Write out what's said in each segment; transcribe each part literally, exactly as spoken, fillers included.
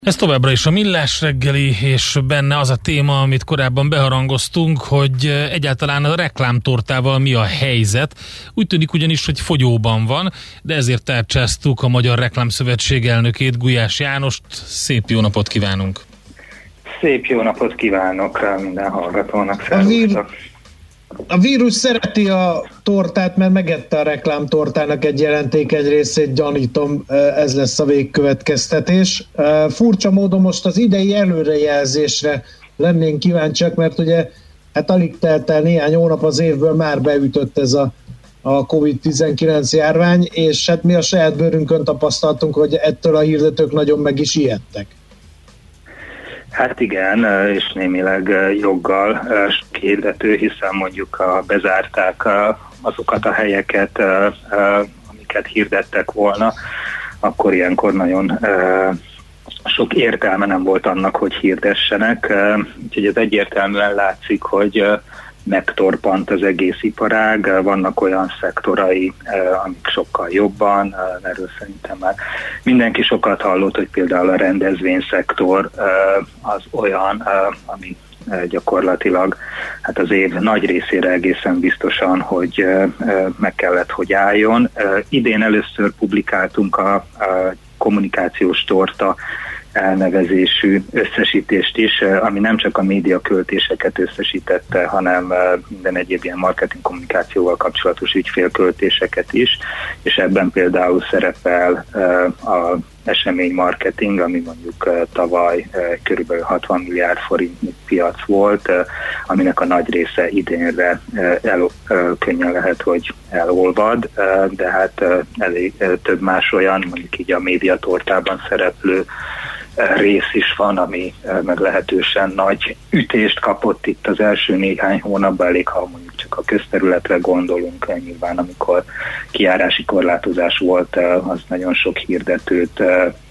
Ez továbbra is a Millás reggeli, és benne az a téma, amit korábban beharangoztunk, hogy egyáltalán a reklámtortával mi a helyzet. Úgy tűnik ugyanis, hogy fogyóban van, de ezért tárcsáztuk a Magyar Reklámszövetség elnökét, Gulyás Jánost. Szép jó napot kívánunk! Szép jó napot kívánok minden hallgatónak, szervusztok! A vírus szereti a tortát, mert megette a reklámtortának egy jelenték egy részét, gyanítom, ez lesz a végkövetkeztetés. Furcsa módon most az idei előrejelzésre lennénk kíváncsiak, mert ugye hát alig telt el néhány hónap az évből, már beütött ez a, a kovid tizenkilenc járvány, és hát mi a saját bőrünkön tapasztaltunk, hogy ettől a hirdetők nagyon meg is ijedtek. Hát igen, és némileg joggal hirdető, hiszen mondjuk a, bezárták azokat a helyeket, amiket hirdettek volna, akkor ilyenkor nagyon sok értelme nem volt annak, hogy hirdessenek. Úgyhogy ez egyértelműen látszik, hogy megtorpant az egész iparág, vannak olyan szektorai, amik sokkal jobban, erről szerintem már mindenki sokat hallott, hogy például a rendezvényszektor az olyan, ami gyakorlatilag hát az év nagy részére egészen biztosan, hogy meg kellett, hogy álljon. Idén először publikáltunk a, a kommunikációs torta elnevezésű összesítést is, ami nem csak a médiaköltéseket összesítette, hanem minden egyéb ilyen marketing kommunikációval kapcsolatos ügyfélköltéseket is, és ebben például szerepel a eseménymarketing, ami mondjuk tavaly körülbelül hatvan milliárd forintnyi piac volt, aminek a nagy része idénre el, könnyen lehet, hogy elolvad, de hát elég több más olyan, mondjuk így a médiatortában szereplő rész is van, ami meglehetősen nagy ütést kapott itt az első néhány hónapban, elég ha mondjuk csak a közterületre gondolunk, nyilván amikor kijárási korlátozás volt, az nagyon sok hirdetőt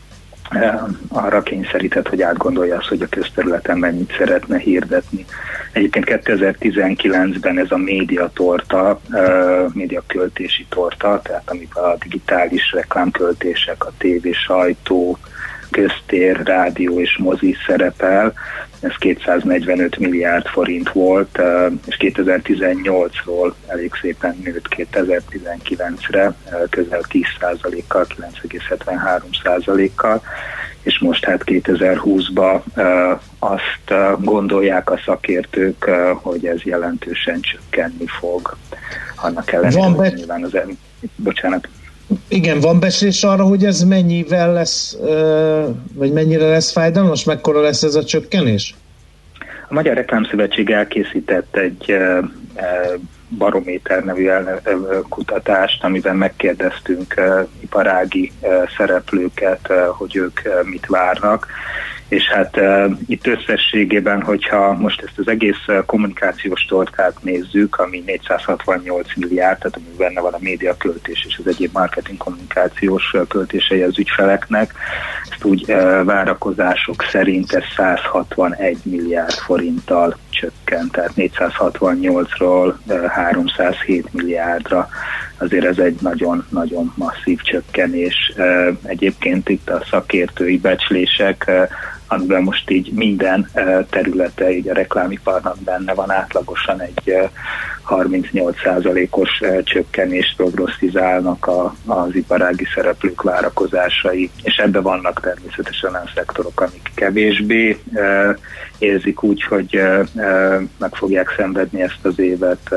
arra kényszerített, hogy átgondolja azt, hogy a közterületen mennyit szeretne hirdetni. Egyébként kétezer-tizenkilencben ez a médiatorta, médiaköltési torta, tehát amiben a digitális reklámköltések, a tévé, sajtó, köztér, rádió és mozi szerepel, ez kétszáznegyvenöt milliárd forint volt, és kétezer-tizennyolcról elég szépen nőtt kétezer-tizenkilencre, közel tíz százalékkal, kilenc egész hetvenhárom százalékkal, és most hát kétezer-húszban azt gondolják a szakértők, hogy ez jelentősen csökkenni fog. Annak ellenére, hogy nyilván az... Bocsánat. Igen, van becslés arra, hogy ez mennyivel lesz, vagy mennyire lesz fájdalmas, mekkora lesz ez a csökkenés? A Magyar Reklámszövetség elkészített egy barométer nevű kutatást, amiben megkérdeztünk iparági szereplőket, hogy ők mit várnak, és hát uh, itt összességében, hogyha most ezt az egész uh, kommunikációs tortát nézzük, ami négyszázhatvannyolc milliárd, tehát ami benne van a médiaköltés és az egyéb marketing kommunikációs uh, költései az ügyfeleknek, ezt úgy uh, várakozások szerint ez százhatvanegy milliárd forinttal csökkent, tehát négyszázhatvannyolcról uh, háromszázhét milliárdra. Azért ez egy nagyon-nagyon masszív csökkenés. Uh, egyébként itt a szakértői becslések, uh, amiben most így minden területe így a reklámiparnak benne van, átlagosan egy harmincnyolc százalékos csökkenést prognosztizálnak a, az iparági szereplők várakozásai, és ebben vannak természetesen olyan szektorok, amik kevésbé érzik úgy, hogy meg fogják szenvedni ezt az évet,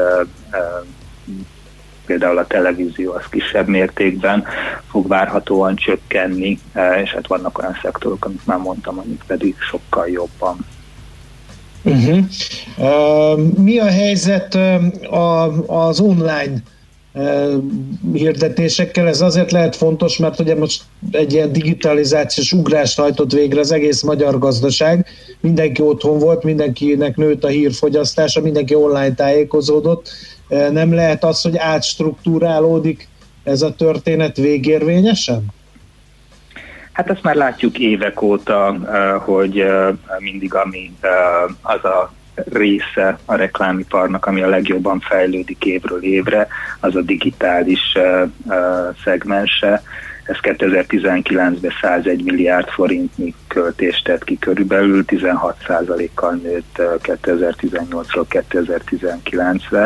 például a televízió az kisebb mértékben fog várhatóan csökkenni, és hát vannak olyan szektorok, amit már mondtam, amik pedig sokkal jobban. Uh-huh. Uh, mi a helyzet uh, az online uh, hirdetésekkel? Ez azért lehet fontos, mert ugye most egy ilyen digitalizációs ugrást hajtott végre az egész magyar gazdaság. Mindenki otthon volt, mindenkinek nőtt a hírfogyasztása, mindenki online tájékozódott. Nem lehet az, hogy átstruktúrálódik ez a történet végérvényesen? Hát azt már látjuk évek óta, hogy mindig ami az a része a reklámiparnak, ami a legjobban fejlődik évről évre, az a digitális szegmense. Ez kétezer-tizenkilencben százegy milliárd forintnyi költést tett ki körülbelül, tizenhat százalékkal nőtt kétezer-tizennyolcról kétezer-tizenkilencre,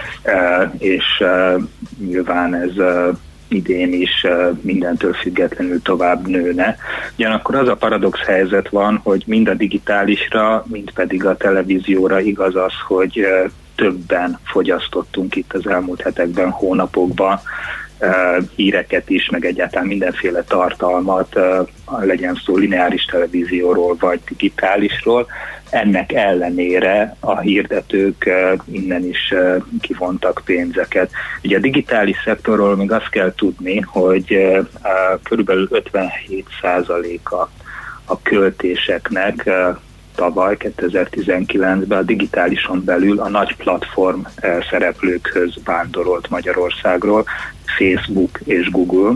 és nyilván ez idén is mindentől függetlenül tovább nőne. Ugyanakkor az a paradox helyzet van, hogy mind a digitálisra, mind pedig a televízióra igaz az, hogy többen fogyasztottunk itt az elmúlt hetekben, hónapokban híreket is, meg egyáltalán mindenféle tartalmat, legyen szó lineáris televízióról vagy digitálisról. Ennek ellenére a hirdetők innen is kivontak pénzeket. Ugye a digitális szektorról még azt kell tudni, hogy körülbelül ötvenhét százaléka a költéseknek tavaly kétezer-tizenkilencben a digitálison belül a nagy platform szereplőkhöz vándorolt Magyarországról, Facebook és Google.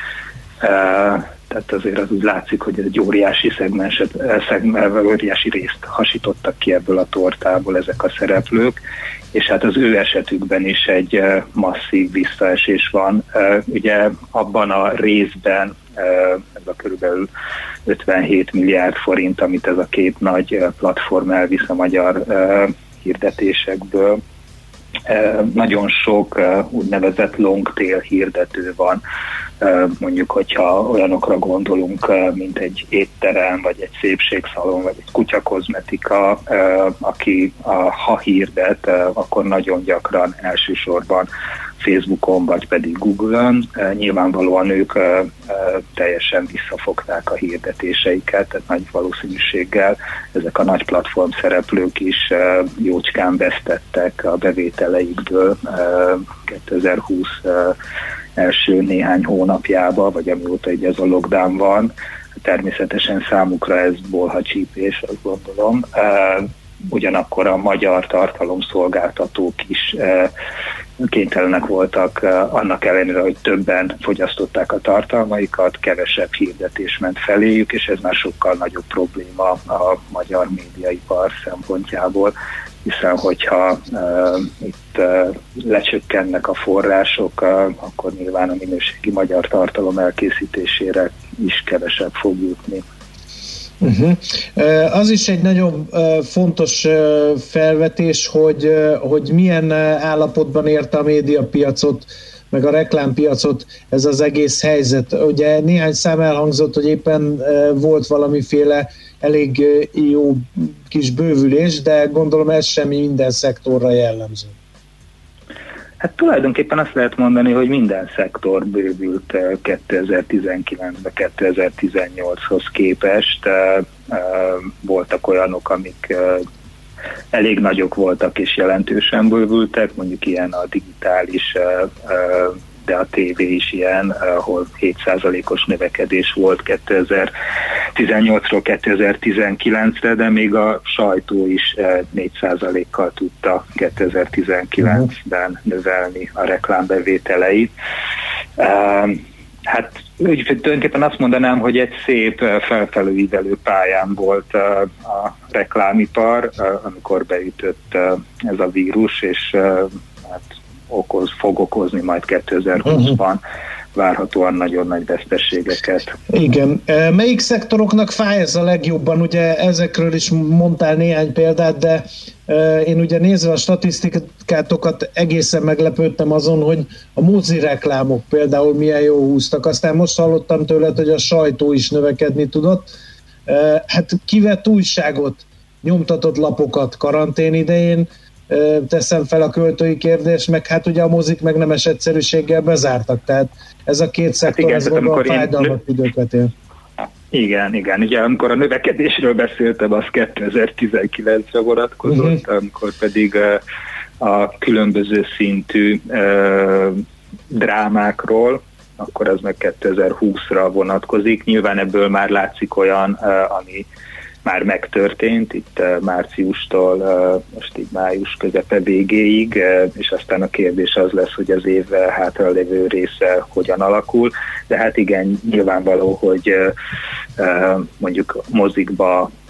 Tehát azért az úgy látszik, hogy egy óriási szegmenset, szegmen, óriási részt hasítottak ki ebből a tortából ezek a szereplők, és hát az ő esetükben is egy masszív visszaesés van. Ugye abban a részben ez a körülbelül ötvenhét milliárd forint, amit ez a két nagy platform elvisz a magyar hirdetésekből, nagyon sok úgynevezett long tail hirdető van, mondjuk, hogyha olyanokra gondolunk, mint egy étterem, vagy egy szépségszalon, vagy egy kutyakozmetika, aki ha hirdet, akkor nagyon gyakran elsősorban Facebookon, vagy pedig Google-on. Nyilvánvalóan ők teljesen visszafogták a hirdetéseiket, tehát nagy valószínűséggel ezek a nagy platform szereplők is jócskán vesztettek a bevételeikből kétezer-húsz első néhány hónapjában, vagy amióta így ez a lockdown van. Természetesen számukra ez bolhacsípés, azt gondolom. Ugyanakkor a magyar tartalomszolgáltatók is kénytelenek voltak annak ellenére, hogy többen fogyasztották a tartalmaikat, kevesebb hirdetés ment feléjük, és ez már sokkal nagyobb probléma a magyar médiaipar szempontjából, hiszen hogyha uh, itt uh, lecsökkennek a források, uh, akkor nyilván a minőségi magyar tartalom elkészítésére is kevesebb fog jutni. Uh-huh. Az is egy nagyon fontos felvetés, hogy, hogy milyen állapotban érte a médiapiacot, meg a reklámpiacot ez az egész helyzet. Ugye néhány szám elhangzott, hogy éppen volt valamiféle elég jó kis bővülés, de gondolom ez semmi minden szektorra jellemző. Hát tulajdonképpen azt lehet mondani, hogy minden szektor bővült kétezer-tizenkilencben kétezer-tizennyolchoz képest. Voltak olyanok, amik elég nagyok voltak és jelentősen bővültek, mondjuk ilyen a digitális, de a tévé is ilyen, ahol hét százalékos növekedés volt kétezer-tizennyolcról kétezer-tizenkilencre, de még a sajtó is négy százalékkal tudta kétezer-tizenkilencben növelni a reklámbevételeit. Hát tulajdonképpen azt mondanám, hogy egy szép felfelőívelő pályán volt a reklámipar, amikor beütött ez a vírus, és hát okoz, fog okozni majd kétezer-húszban várhatóan nagyon nagy veszteségeket. Igen. Melyik szektoroknak fáj ez a legjobban? Ugye ezekről is mondtál néhány példát, de én ugye nézve a statisztikátokat egészen meglepődtem azon, hogy a mozi reklámok például milyen jó húztak. Aztán most hallottam tőled, hogy a sajtó is növekedni tudott. Hát kivett újságot, nyomtatott lapokat karantén idején, teszem fel a költői kérdést, meg hát ugye a mozik meg nemes egyszerűséggel bezártak, tehát ez a két szektor, hát igen, ez a fájdalmat én... időket él. Igen, igen, ugye amikor a növekedésről beszéltem, az kétezer-tizenkilencre vonatkozott, uh-huh. amikor pedig a, a különböző szintű uh, drámákról, akkor az meg kétezer-húszra vonatkozik. Nyilván ebből már látszik olyan, uh, ami már megtörtént, itt uh, márciustól uh, most így május közepe végéig, uh, és aztán a kérdés az lesz, hogy az év hátralévő része hogyan alakul, de hát igen, nyilvánvaló, hogy uh, uh, mondjuk mozikba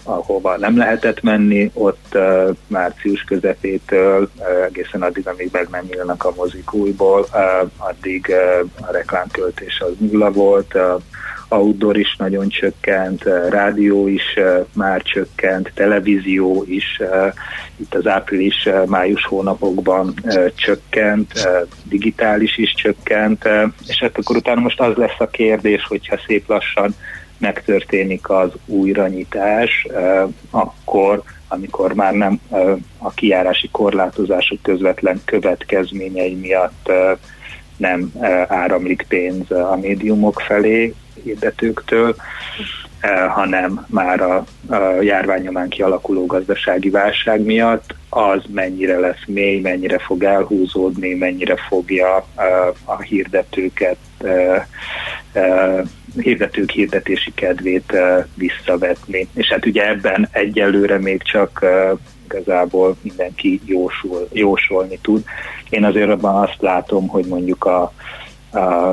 ahova nem lehetett menni, ott uh, március közepétől uh, egészen addig, amíg meg nem nyílnak a mozik újból, uh, addig uh, a reklámköltés az nulla volt, uh, outdoor is nagyon csökkent, uh, rádió is uh, már csökkent, televízió is uh, itt az április-május uh, hónapokban uh, csökkent, uh, digitális is csökkent, uh, és hát akkor utána most az lesz a kérdés, hogyha szép lassan megtörténik az újranyitás, akkor, amikor már nem a kijárási korlátozások közvetlen következményei miatt nem áramlik pénz a médiumok felé, hirdetőktől, hanem már a, a járványnyomán kialakuló gazdasági válság miatt, az mennyire lesz mély, mennyire fog elhúzódni, mennyire fogja a, a hirdetőket, a, a hirdetők hirdetési kedvét a, visszavetni. És hát ugye ebben egyelőre még csak a, igazából mindenki jósul, jósolni tud. Én azért abban azt látom, hogy mondjuk a, a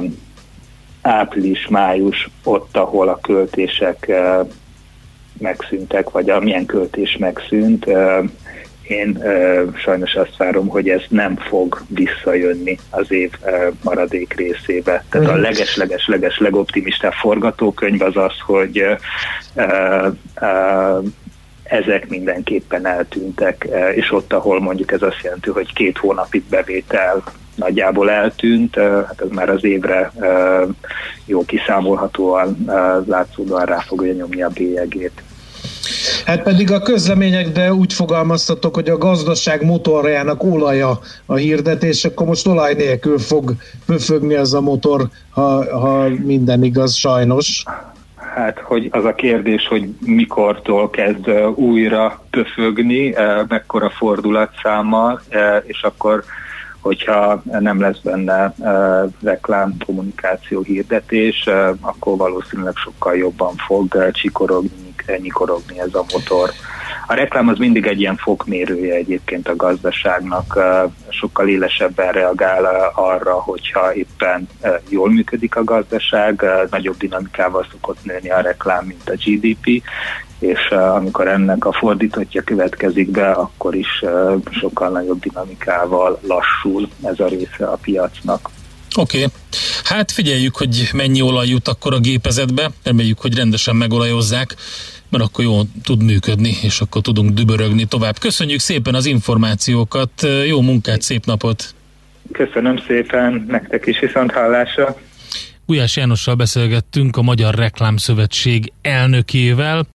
április-május ott, ahol a költések uh, megszűntek, vagy amilyen költés megszűnt, uh, én uh, sajnos azt várom, hogy ez nem fog visszajönni az év uh, maradék részébe. Tehát a leges-leges-leges legoptimistább forgatókönyv az az, hogy uh, uh, uh, ezek mindenképpen eltűntek, uh, és ott, ahol mondjuk ez azt jelenti, hogy két hónapig bevétel nagyjából eltűnt, hát ez már az évre jó kiszámolhatóan, látszódóan rá fogja nyomni a bélyegét. Hát pedig a közleményekben úgy fogalmaztatok, hogy a gazdaság motorjának olaja a hirdetés, akkor most olaj nélkül fog pöfögni ez a motor, ha, ha minden igaz, sajnos. Hát, hogy az a kérdés, hogy mikortól kezd újra pöfögni, mekkora fordulatszámmal, és akkor hogyha nem lesz benne uh, reklám, kommunikáció, hirdetés, uh, akkor valószínűleg sokkal jobban fog uh, csikorogni, nyikorogni ez a motor. A reklám az mindig egy ilyen fokmérője egyébként a gazdaságnak, uh, sokkal élesebben reagál uh, arra, hogyha éppen uh, jól működik a gazdaság, uh, nagyobb dinamikával szokott nőni a reklám, mint a gé dé pé, és uh, amikor ennek a fordítottja következik be, akkor is uh, sokkal nagyobb dinamikával lassul ez a része a piacnak. Oké, okay. Hát figyeljük, hogy mennyi olaj jut akkor a gépezetbe, reméljük, hogy rendesen megolajozzák, mert akkor jól tud működni, és akkor tudunk dübörögni tovább. Köszönjük szépen az információkat, jó munkát, szép napot! Köszönöm szépen, nektek is viszonthallásra! Gulyás Jánossal beszélgettünk, a Magyar Reklámszövetség elnökével.